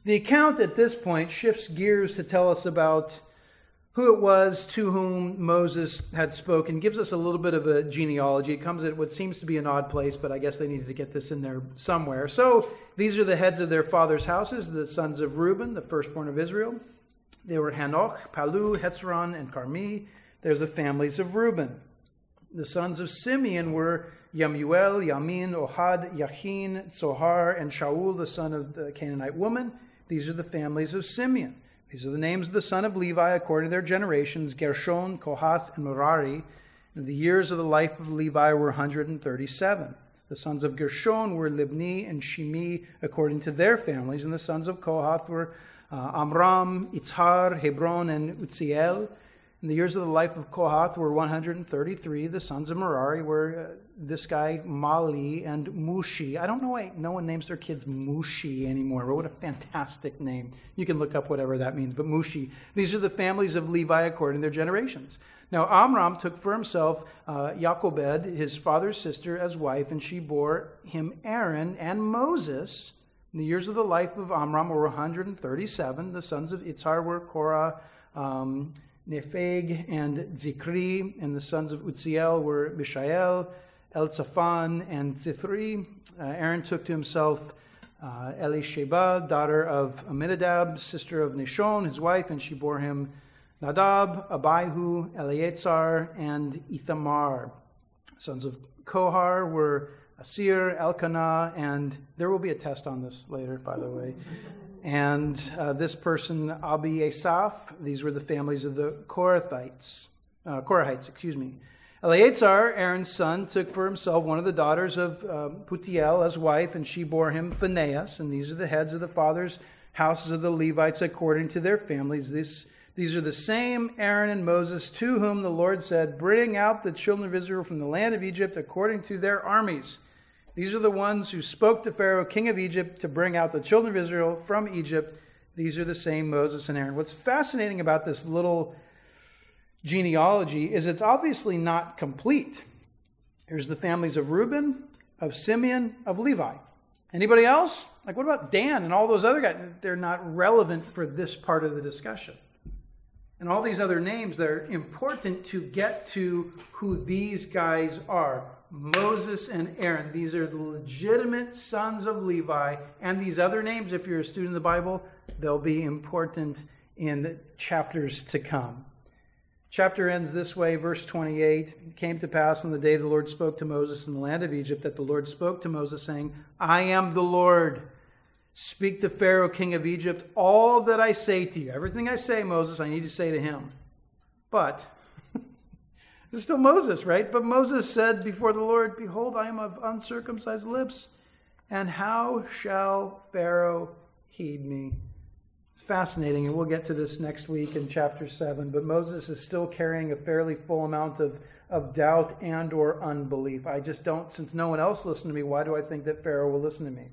The account at this point shifts gears to tell us about who it was to whom Moses had spoken, gives us a little bit of a genealogy. It comes at what seems to be an odd place, but I guess they needed to get this in there somewhere. So these are the heads of their fathers' houses, the sons of Reuben, the firstborn of Israel. They were Hanoch, Palu, Hetzron, and Carmi. They're the families of Reuben. The sons of Simeon were Yamuel, Yamin, Ohad, Yachin, Zohar, and Shaul, the son of the Canaanite woman. These are the families of Simeon. These are the names of the son of Levi according to their generations, Gershon, Kohath, and Merari. And the years of the life of Levi were one hundred thirty-seven. The sons of Gershon were Libni and Shimi according to their families. And the sons of Kohath were uh, Amram, Itzhar, Hebron, and Utziel. And the years of the life of Kohath were one hundred thirty-three. The sons of Merari were uh, this guy, Mali, and Mushi. I don't know why no one names their kids Mushi anymore. What a fantastic name. You can look up whatever that means, but Mushi. These are the families of Levi according to their generations. Now Amram took for himself uh, Jochebed, his father's sister, as wife, and she bore him Aaron and Moses. And the years of the life of Amram were one hundred thirty-seven. The sons of Itzhar were Korah, um, Nepheg, and Zikri, and the sons of Utziel were Mishael, Elzaphan, and Zithri. Uh, Aaron took to himself uh, Elisheba, daughter of Aminadab, sister of Nishon, his wife, and she bore him Nadab, Abihu, Eleazar, and Ithamar. Sons of Kohar were Asir, Elkanah, and there will be a test on this later, by the way. And uh, this person, Abiasaph, these were the families of the Korathites, uh, Korahites, excuse me. Eleazar, Aaron's son, took for himself one of the daughters of uh, Putiel as wife, and she bore him Phinehas. And these are the heads of the fathers' houses of the Levites according to their families. This, these are the same Aaron and Moses to whom the Lord said, "Bring out the children of Israel from the land of Egypt according to their armies." These are the ones who spoke to Pharaoh, king of Egypt, to bring out the children of Israel from Egypt. These are the same Moses and Aaron. What's fascinating about this little genealogy is it's obviously not complete. Here's the families of Reuben, of Simeon, of Levi. Anybody else? Like, what about Dan and all those other guys? They're not relevant for this part of the discussion. And all these other names, they're important to get to who these guys are. Moses and Aaron. These are the legitimate sons of Levi. And these other names, if you're a student of the Bible, they'll be important in chapters to come. Chapter ends this way, verse twenty-eight. It came to pass on the day the Lord spoke to Moses in the land of Egypt that the Lord spoke to Moses, saying, "I am the Lord. Speak to Pharaoh, king of Egypt, all that I say to you." Everything I say, Moses, I need to say to him. But it's still Moses, right? But Moses said before the Lord, "Behold, I am of uncircumcised lips, and how shall Pharaoh heed me?" It's fascinating, and we'll get to this next week in chapter seven. But Moses is still carrying a fairly full amount of, of doubt and or unbelief. I just don't, since no one else listened to me, why do I think that Pharaoh will listen to me?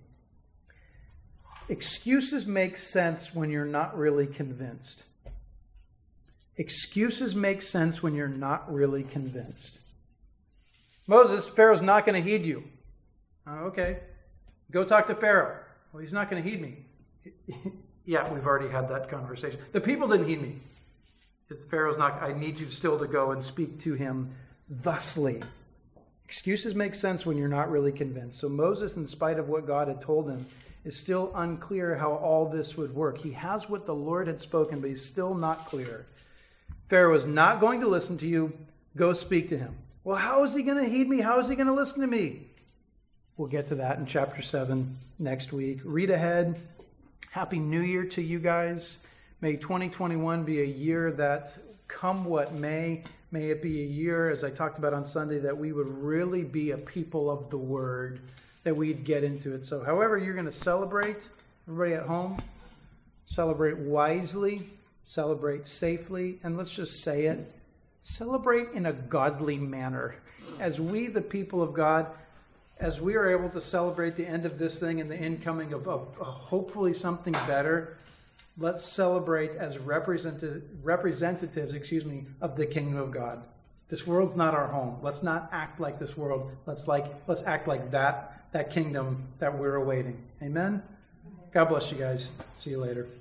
Excuses make sense when you're not really convinced. Excuses make sense when you're not really convinced. Moses, Pharaoh's not going to heed you. Oh, okay. Go talk to Pharaoh. Well, he's not going to heed me. Yeah, we've already had that conversation. The people didn't heed me. If Pharaoh's not, I need you still to go and speak to him thusly. Excuses make sense when you're not really convinced. So Moses, in spite of what God had told him, is still unclear how all this would work. He has what the Lord had spoken, but he's still not clear. Pharaoh is not going to listen to you. Go speak to him. Well, how is he going to heed me? How is he going to listen to me? We'll get to that in chapter seven next week. Read ahead. Happy New Year to you guys. May twenty twenty-one be a year that, come what may, may it be a year, as I talked about on Sunday, that we would really be a people of the Word, that we'd get into it. So however you're going to celebrate, everybody at home, celebrate wisely, celebrate safely, and let's just say it, celebrate in a godly manner. As we, the people of God, as we are able to celebrate the end of this thing and the incoming of, of, of hopefully something better, let's celebrate as representative, representatives, excuse me, of the kingdom of God. This world's not our home. Let's not act like this world. Let's like let's act like that that kingdom that we're awaiting. Amen? God bless you guys. See you later.